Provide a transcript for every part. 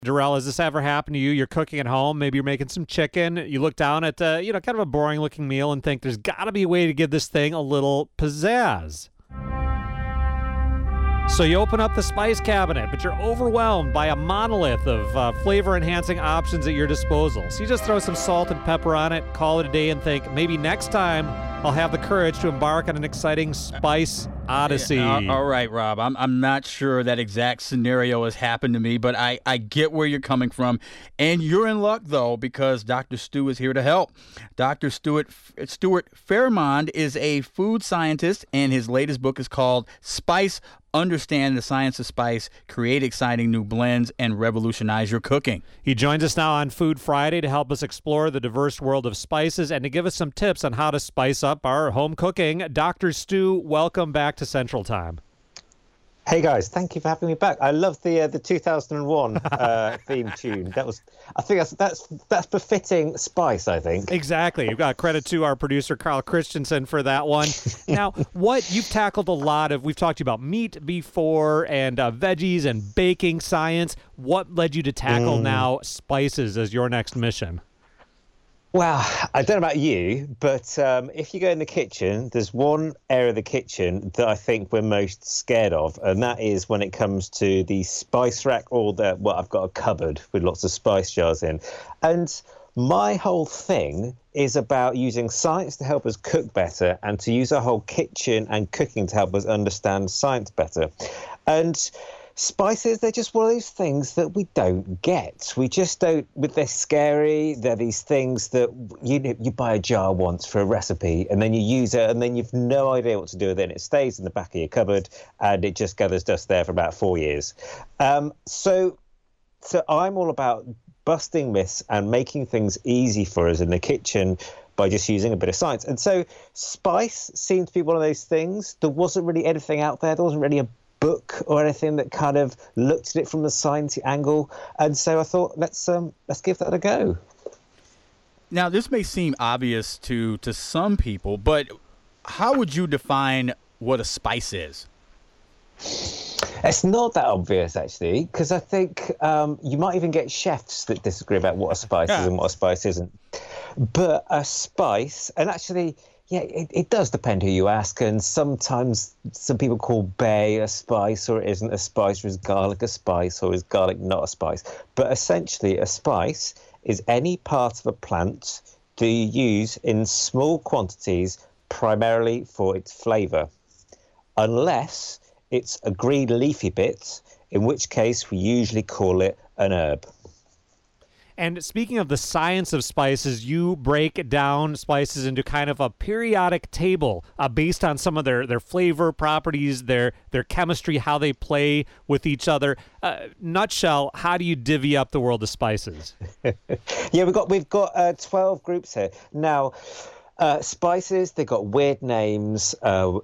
Darrell, has this ever happened to you? You're cooking at home, maybe you're making some chicken. You look down at, kind of a boring looking meal and think there's got to be a way to give this thing a little pizzazz. So you open up the spice cabinet, but you're overwhelmed by a monolith of flavor-enhancing options at your disposal. So you just throw some salt and pepper on it, call it a day, and think, maybe next time I'll have the courage to embark on an exciting spice odyssey. All right, Rob. I'm not sure that exact scenario has happened to me, but I get where you're coming from. And you're in luck, though, because Dr. Stu is here to help. Dr. Stuart Fairmond is a food scientist, and his latest book is called Spice: Understand the Science of Spice, Create Exciting New Blends, and Revolutionize Your Cooking. He joins us now on Food Friday to help us explore the diverse world of spices and to give us some tips on how to spice up our home cooking. Dr. Stu, welcome back to Central Time. Hey guys, thank you for having me back. I love the 2001 theme tune. I think that's befitting Spice, I think. Exactly. You've got credit to our producer Carl Christensen for that one. Now, you've tackled a lot of, we've talked to you about meat before and veggies and baking science. What led you to tackle now spices as your next mission? Well, I don't know about you, but if you go in the kitchen, there's one area of the kitchen that I think we're most scared of, and that is when it comes to the spice rack or I've got a cupboard with lots of spice jars in. And my whole thing is about using science to help us cook better and to use our whole kitchen and cooking to help us understand science better. And spices, they're just one of those things that we don't get. We just don't, they're scary. They're these things that you buy a jar once for a recipe and then you use it and then you've no idea what to do with it. And it stays in the back of your cupboard and it just gathers dust there for about 4 years. So I'm all about busting myths and making things easy for us in the kitchen by just using a bit of science. And so spice seemed to be one of those things. There wasn't really anything out there. There wasn't really a book or anything that kind of looked at it from the sciencey angle, and so I thought let's give that a go. Now, this may seem obvious to some people, but how would you define what a spice is? It's not that obvious, actually, because I think you might even get chefs that disagree about what a spice is and what a spice isn't. But a spice, and actually, yeah, it does depend who you ask, and sometimes some people call bay a spice, or it isn't a spice, or is garlic a spice, or is garlic not a spice. But essentially, a spice is any part of a plant that you use in small quantities, primarily for its flavour, unless it's a green leafy bit, in which case we usually call it an herb. And speaking of the science of spices, you break down spices into kind of a periodic table based on some of their flavor properties, their chemistry, how they play with each other. Nutshell, how do you divvy up the world of spices? Yeah, we've got 12 groups here. Now, spices, they've got weird names, and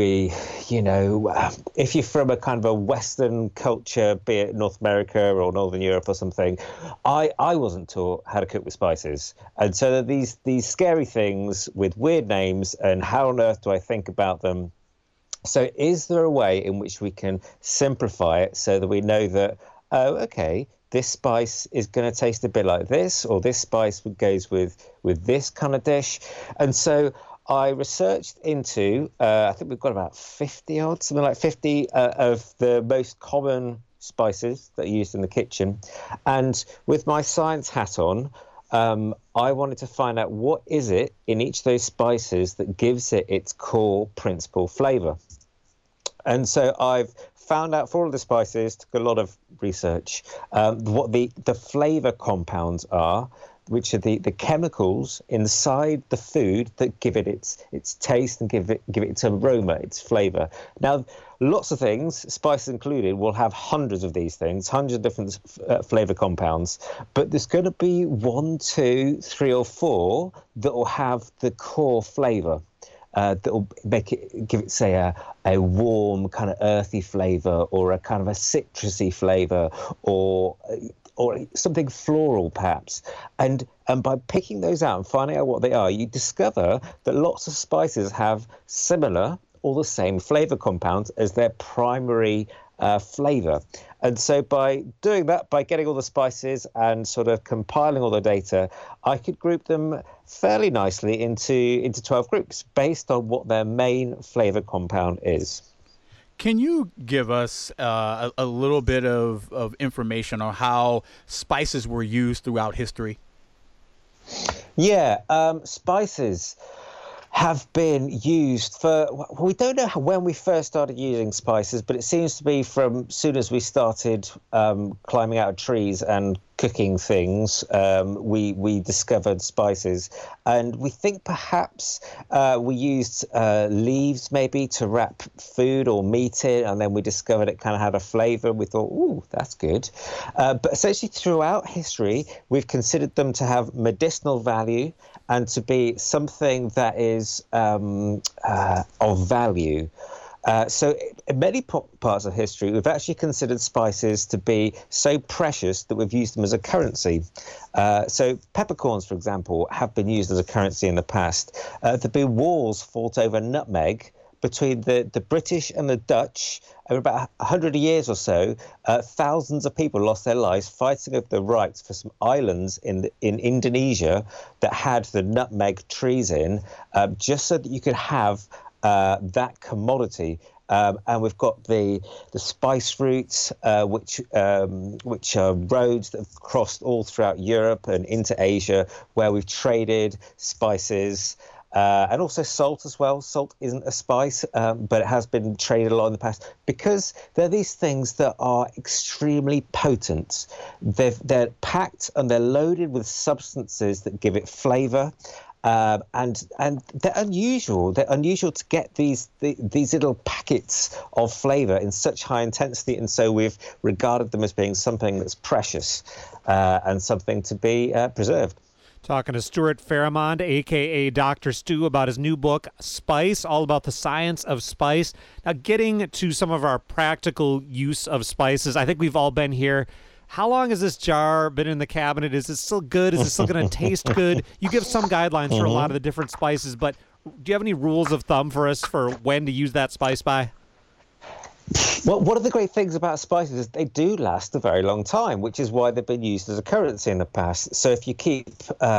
if you're from a kind of a Western culture, be it North America or Northern Europe or something, I wasn't taught how to cook with spices. And so these scary things with weird names, and how on earth do I think about them? So is there a way in which we can simplify it so that we know that, this spice is going to taste a bit like this, or this spice goes with this kind of dish? And so I researched into, I think we've got about 50 odd, something like 50 of the most common spices that are used in the kitchen. And with my science hat on, I wanted to find out what is it in each of those spices that gives it its core principal flavour. And so I've found out for all of the spices, took a lot of research, what the flavour compounds are, which are the chemicals inside the food that give it its taste and give it its aroma, its flavour. Now, lots of things, spices included, will have hundreds of these things, hundreds of different flavour compounds, but there's going to be 1, 2, 3 or 4 that will have the core flavour. That will give it, say, a warm, kind of earthy flavour, or a kind of a citrusy flavour, or something floral, perhaps. And by picking those out and finding out what they are, you discover that lots of spices have similar or the same flavour compounds as their primary flavor. And so by doing that, by getting all the spices and sort of compiling all the data, I could group them fairly nicely into 12 groups based on what their main flavor compound is. Can you give us a little bit of information on how spices were used throughout history? Yeah, spices have been used for, we don't know when we first started using spices, but it seems to be from soon as we started climbing out of trees and cooking things, we discovered spices. And we think perhaps we used leaves maybe to wrap food or meat in, and then we discovered it kind of had a flavor. We thought, ooh, that's good. But essentially throughout history, we've considered them to have medicinal value and to be something that is of value. So in many parts of history, we've actually considered spices to be so precious that we've used them as a currency. So peppercorns, for example, have been used as a currency in the past. There have been wars fought over nutmeg between the British and the Dutch. Over about 100 years or so, thousands of people lost their lives fighting over the rights for some islands in Indonesia that had the nutmeg trees in, just so that you could have that commodity. And we've got the spice routes, which are roads that have crossed all throughout Europe and into Asia, where we've traded spices. And also salt as well. Salt isn't a spice, but it has been traded a lot in the past because they're these things that are extremely potent. They're packed and they're loaded with substances that give it flavor. And they're unusual. They're unusual to get these little packets of flavor in such high intensity, and so we've regarded them as being something that's precious and something to be preserved. Talking to Stuart Pharamond, a.k.a. Dr. Stu, about his new book, Spice, all about the science of spice. Now, getting to some of our practical use of spices, I think we've all been here. How long has this jar been in the cabinet? Is it still good? Is it still going to taste good? You give some guidelines for a lot of the different spices, but do you have any rules of thumb for us for when to use that spice by? Well, one of the great things about spices is they do last a very long time, which is why they've been used as a currency in the past. So if you keep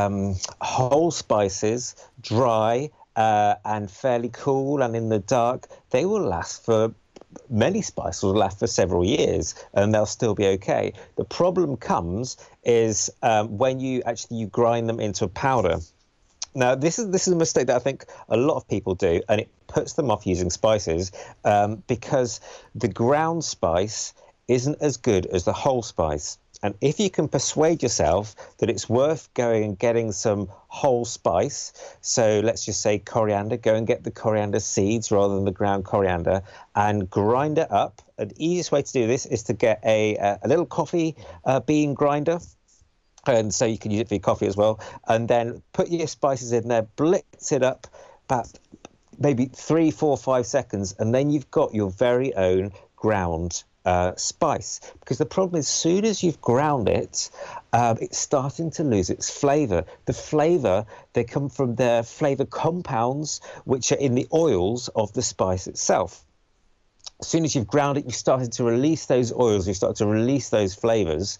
whole spices dry and fairly cool and in the dark, they will last for many spices will last for several years and they'll still be okay. The problem comes is when you grind them into a powder. Now, this is a mistake that I think a lot of people do, and it puts them off using spices because the ground spice isn't as good as the whole spice. And if you can persuade yourself that it's worth going and getting some whole spice, so let's just say coriander, go and get the coriander seeds rather than the ground coriander and grind it up. And the easiest way to do this is to get a little coffee bean grinder. And so you can use it for your coffee as well. And then put your spices in there, blitz it up about maybe 3, 4, 5 seconds. And then you've got your very own ground spice. Because the problem is, as soon as you've ground it, it's starting to lose its flavor. The flavor, they come from their flavor compounds, which are in the oils of the spice itself. As soon as you've ground it, you've started to release those oils, you start to release those flavors,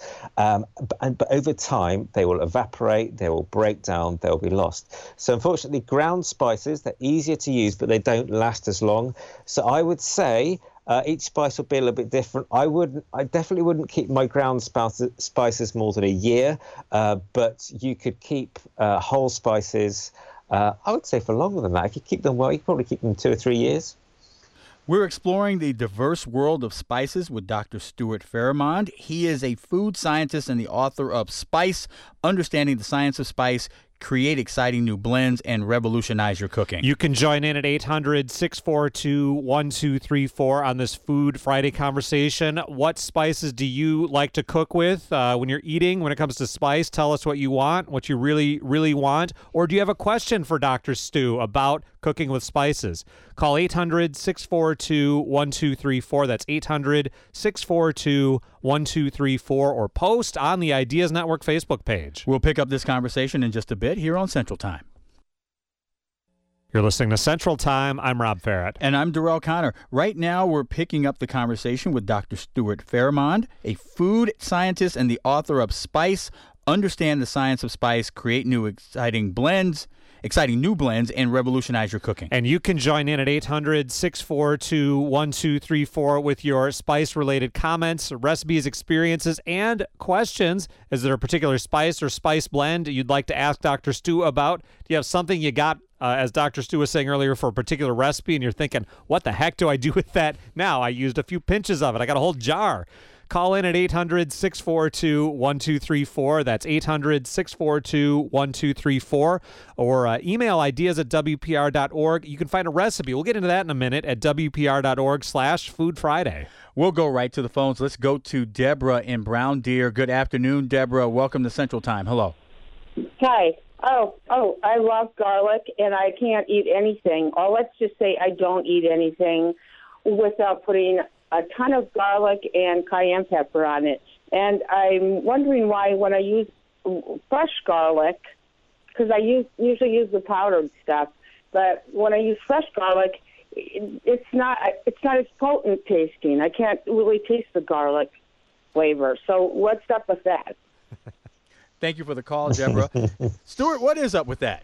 but over time, they will evaporate, they will break down, they'll be lost. So unfortunately, ground spices, they're easier to use, but they don't last as long. So I would say each spice will be a little bit different. I definitely wouldn't keep my ground spices more than a year, but you could keep whole spices, I would say for longer than that. If you keep them well, you could probably keep them 2 or 3 years. We're exploring the diverse world of spices with Dr. Stuart Pharamond. He is a food scientist and the author of Spice, Understanding the Science of Spice, Create Exciting New Blends, and Revolutionize Your Cooking. You can join in at 800-642-1234 on this Food Friday conversation. What spices do you like to cook with when you're eating? When it comes to spice, tell us what you want, what you really, really want. Or do you have a question for Dr. Stu about cooking with spices? Call 800-642-1234. That's 800-642-1234, or post on the Ideas Network Facebook page. We'll pick up this conversation in just a bit here on Central Time. You're listening to Central Time. I'm Rob Farrett. And I'm Darrell Connor. Right now, we're picking up the conversation with Dr. Stuart Phairmond, a food scientist and the author of Spice, Understand the Science of Spice, Create New Exciting New Blends, and Revolutionize Your Cooking. And you can join in at 800-642-1234 with your spice-related comments, recipes, experiences, and questions. Is there a particular spice or spice blend you'd like to ask Dr. Stu about? Do you have something you got, as Dr. Stu was saying earlier, for a particular recipe, and you're thinking, what the heck do I do with that now? I used a few pinches of it. I got a whole jar. Call in at 800-642-1234. That's 800-642-1234. Or email ideas@wpr.org. You can find a recipe. We'll get into that in a minute at wpr.org/Food Friday. We'll go right to the phones. Let's go to Deborah in Brown Deer. Good afternoon, Deborah. Welcome to Central Time. Hello. Hi. Oh, I love garlic, and I can't eat anything. Or let's just say I don't eat anything without putting a ton of garlic and cayenne pepper on it. And I'm wondering why when I use fresh garlic, because I usually use the powdered stuff, but when I use fresh garlic, it's not as potent tasting. I can't really taste the garlic flavor. So what's up with that? Thank you for the call, Deborah. Stuart, what is up with that?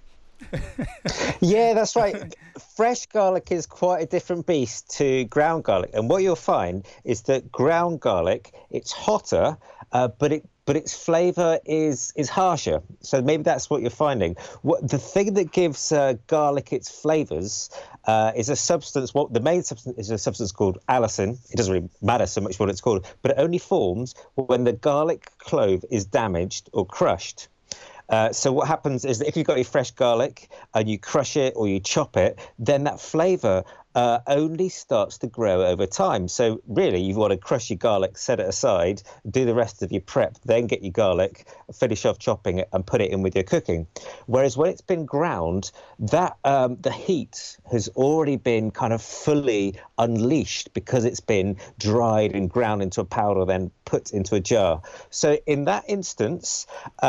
Yeah, that's right. Fresh garlic is quite a different beast to ground garlic, and what you'll find is that ground garlic, it's hotter, but its flavor is harsher. So maybe that's what you're finding. The thing that gives garlic its flavors is a substance. The main substance is a substance called allicin. It doesn't really matter so much what it's called, but it only forms when the garlic clove is damaged or crushed. So what happens is that if you've got your fresh garlic and you crush it or you chop it, then that flavor only starts to grow over time. So really, you want to crush your garlic, set it aside, do the rest of your prep, then get your garlic, finish off chopping it and put it in with your cooking. Whereas when it's been ground, that the heat has already been kind of fully unleashed because it's been dried and ground into a powder, then put into a jar. So in that instance,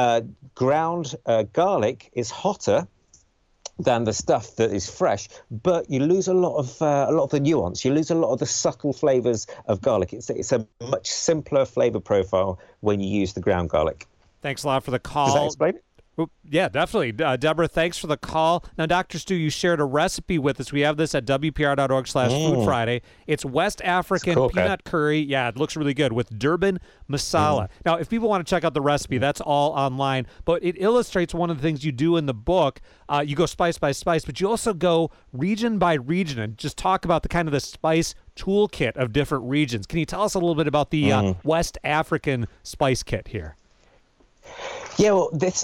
ground garlic is hotter than the stuff that is fresh, but you lose a lot of the nuance. You lose a lot of the subtle flavors of garlic. It's a much simpler flavor profile when you use the ground garlic. Thanks a lot for the call. Does that explain it? Yeah, definitely. Deborah, thanks for the call. Now, Dr. Stu, you shared a recipe with us. We have this at wpr.org/Food Friday. It's West African peanut curry. Yeah, it looks really good with Durban masala. Now, if people want to check out the recipe, that's all online. But it illustrates one of the things you do in the book. You go spice by spice, but you also go region by region and just talk about the kind of the spice toolkit of different regions. Can you tell us a little bit about the West African spice kit here? Yeah, well, this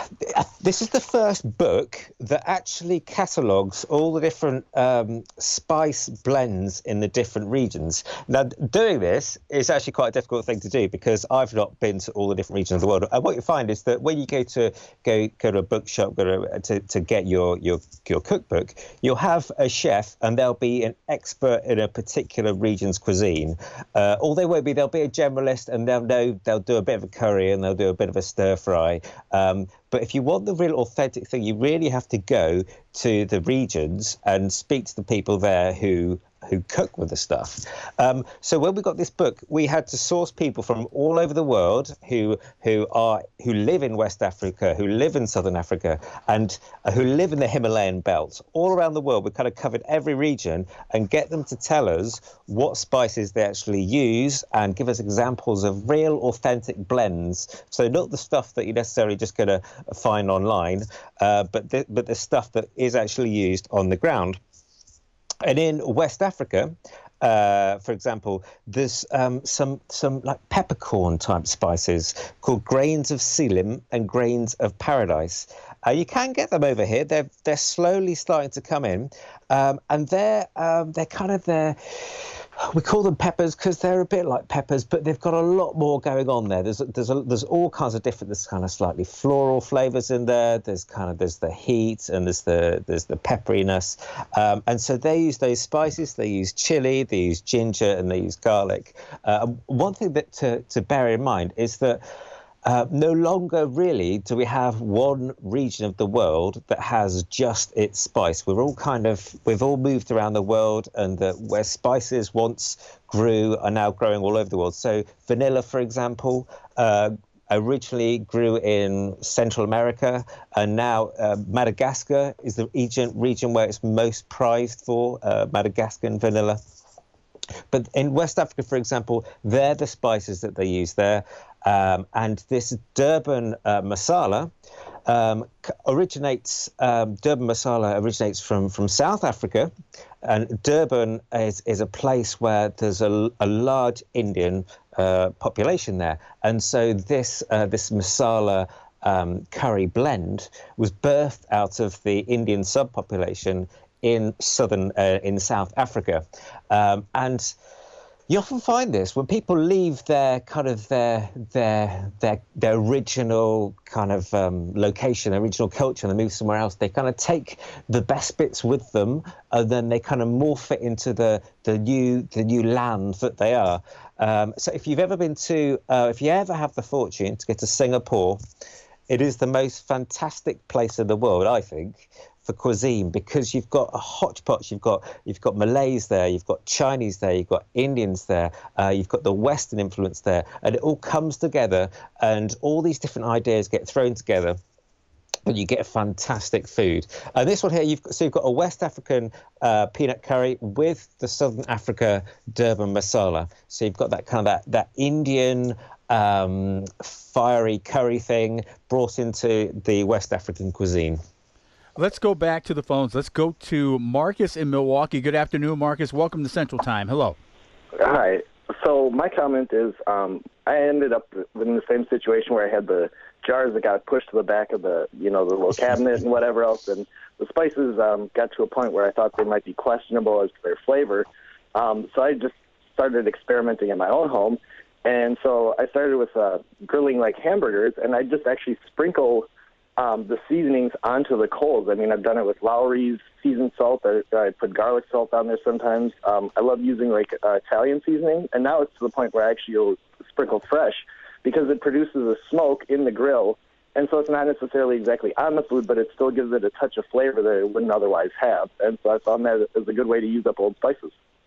is the first book that actually catalogues all the different spice blends in the different regions. Now, doing this is actually quite a difficult thing to do because I've not been to all the different regions of the world. And what you find is that when you go to a bookshop, to get your cookbook, you'll have a chef and they'll be an expert in a particular region's cuisine. Or they won't be. They'll be a generalist and they'll do a bit of a curry and they'll do a bit of a stir fry. But if you want the real authentic thing, you really have to go to the regions and speak to the people there who cook with the stuff. So when we got this book, we had to source people from all over the world who live in West Africa, who live in Southern Africa, and who live in the Himalayan belt. All around the world, we kind of covered every region and get them to tell us what spices they actually use and give us examples of real authentic blends. So not the stuff that you're necessarily just going to find online, but the stuff that is actually used on the ground. And in West Africa, for example, there's some like peppercorn type spices called grains of Selim and grains of paradise. You can get them over here. They're slowly starting to come in, and they're kind of we call them peppers because they're a bit like peppers, but they've got a lot more going on there. There's all kinds of different. There's kind of slightly floral flavors in there. There's the heat and there's the pepperiness, and so they use those spices. They use chili, they use ginger, and they use garlic. One thing that to bear in mind is that no longer really do we have one region of the world that has just its spice. We've all moved around the world, and where spices once grew are now growing all over the world. So vanilla, for example, originally grew in Central America, and now Madagascar is the region where it's most prized for, Madagascan vanilla. But in West Africa, for example, they're the spices that they use there. And this Durban masala originates from South Africa. And Durban is a place where there's a large Indian population there. And so this masala curry blend was birthed out of the Indian subpopulation in South Africa. And you often find this when people leave their original kind of location, their original culture, and they move somewhere else. They kind of take the best bits with them, and then they kind of morph it into the new land that they are. So if you ever have the fortune to get to Singapore, it is the most fantastic place in the world, I think, for cuisine, because you've got a hodgepodge. You've got Malays there, you've got Chinese there, you've got Indians there, you've got the Western influence there, and it all comes together, and all these different ideas get thrown together, and you get fantastic food. And this one here, you've got a West African peanut curry with the Southern Africa Durban masala. So you've got that Indian fiery curry thing brought into the West African cuisine. Let's go back to the phones. Let's go to Marcus in Milwaukee. Good afternoon, Marcus. Welcome to Central Time. Hello. Hi. So my comment is I ended up in the same situation where I had the jars that got pushed to the back of the little cabinet and whatever else, and the spices got to a point where I thought they might be questionable as to their flavor. So I just started experimenting in my own home, and so I started with grilling like hamburgers, and I just actually sprinkle the seasonings onto the coals. I mean, I've done it with Lowry's seasoned salt. I put garlic salt on there sometimes. I love using Italian seasoning, and now it's to the point where I actually will sprinkle fresh because it produces a smoke in the grill, and so it's not necessarily exactly on the food, but it still gives it a touch of flavor that it wouldn't otherwise have. And so I found that as a good way to use up old spices.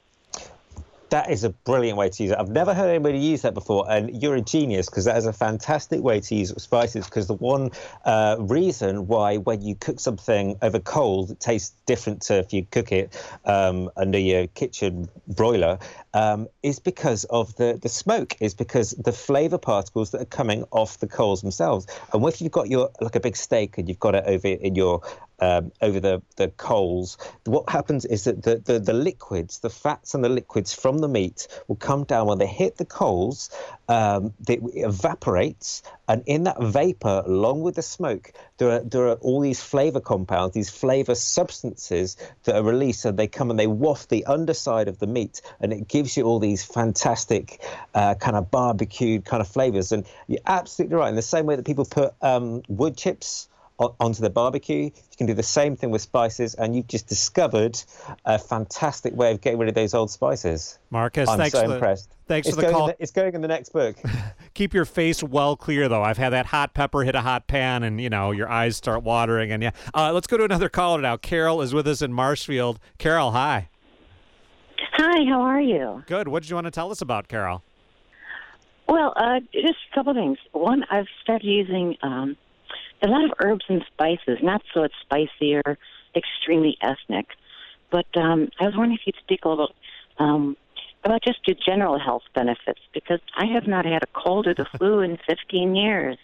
That is a brilliant way to use it. I've never heard anybody use that before, and you're a genius, because that is a fantastic way to use spices, because the one reason why when you cook something over coals, it tastes different to if you cook it under your kitchen broiler, is because of the smoke, is because the flavour particles that are coming off the coals themselves. And if you've got a big steak and you've got it over in your over the coals, what happens is that the liquids, the fats and the liquids from the meat will come down. When they hit the coals, it evaporates, and in that vapor, along with the smoke, there are all these flavor compounds, these flavor substances that are released, and they come and they waft the underside of the meat, and it gives you all these fantastic kind of barbecued kind of flavors. And you're absolutely right. In the same way that people put wood chips onto the barbecue, you can do the same thing with spices, and you've just discovered a fantastic way of getting rid of those old spices. Marcus, I'm so impressed. Thanks for the call. It's going in the next book. Keep your face well clear, though. I've had that hot pepper hit a hot pan, and your eyes start watering. And let's go to another caller now. Carol is with us in Marshfield. Carol, hi. Hi, how are you? Good. What did you want to tell us about, Carol? Well, just a couple things. One, I've started using a lot of herbs and spices, not so it's spicy or extremely ethnic. But I was wondering if you'd speak a little about just your general health benefits, because I have not had a cold or the flu in 15 years.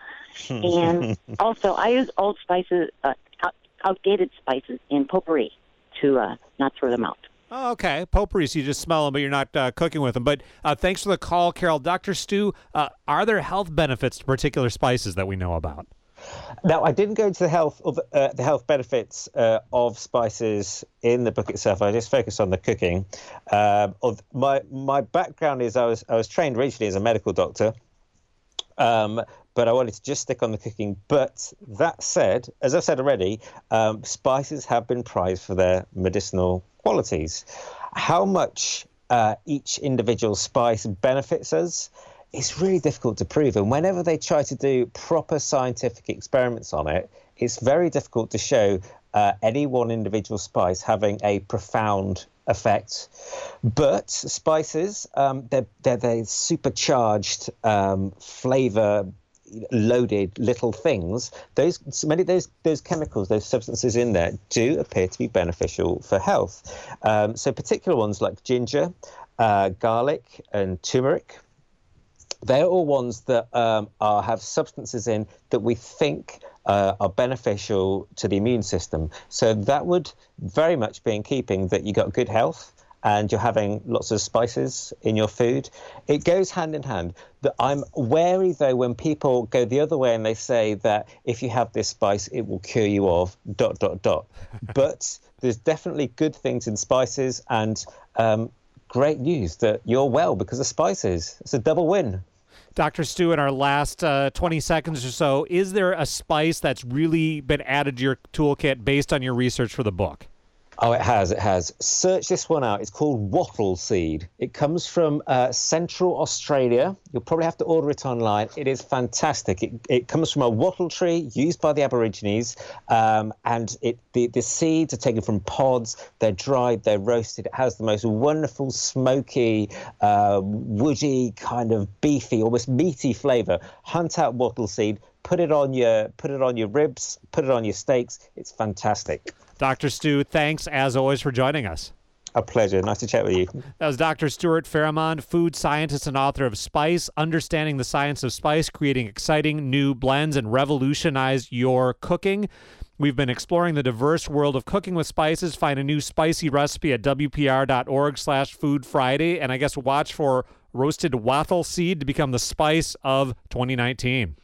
And also, I use old spices, outdated spices in potpourri to not throw them out. Oh, okay. Potpourri, so you just smell them, but you're not cooking with them. But thanks for the call, Carol. Dr. Stu, are there health benefits to particular spices that we know about? Now, I didn't go into the health benefits of spices in the book itself. I just focused on the cooking. My background is I was trained originally as a medical doctor, but I wanted to just stick on the cooking. But that said, as I've said already, spices have been prized for their medicinal qualities. How much each individual spice benefits us it's really difficult to prove. And whenever they try to do proper scientific experiments on it, it's very difficult to show any one individual spice having a profound effect. But spices, they're supercharged flavor loaded little things. Many of those chemicals, those substances in there do appear to be beneficial for health. So particular ones like ginger, garlic and turmeric, they're all ones that have substances in that we think are beneficial to the immune system. So that would very much be in keeping that you got good health and you're having lots of spices in your food. It goes hand in hand. I'm wary, though, when people go the other way and they say that if you have this spice, it will cure you of ... But there's definitely good things in spices, and great news that you're well because of spices. It's a double win. Dr. Stu, in our last 20 seconds or so, is there a spice that's really been added to your toolkit based on your research for the book? Oh, it has. It has. Search this one out. It's called wattle seed. It comes from Central Australia. You'll probably have to order it online. It is fantastic. It comes from a wattle tree used by the Aborigines, and the seeds are taken from pods. They're dried. They're roasted. It has the most wonderful, smoky, woody, kind of beefy, almost meaty flavour. Hunt out wattle seed. Put it on your ribs. Put it on your steaks. It's fantastic. Dr. Stu, thanks as always for joining us. A pleasure. Nice to chat with you. That was Dr. Stuart Farrimond, food scientist and author of Spice, Understanding the Science of Spice, Creating Exciting New Blends, and Revolutionize Your Cooking. We've been exploring the diverse world of cooking with spices. Find a new spicy recipe at wpr.org/Food Friday, and I guess watch for roasted wattle seed to become the spice of 2019.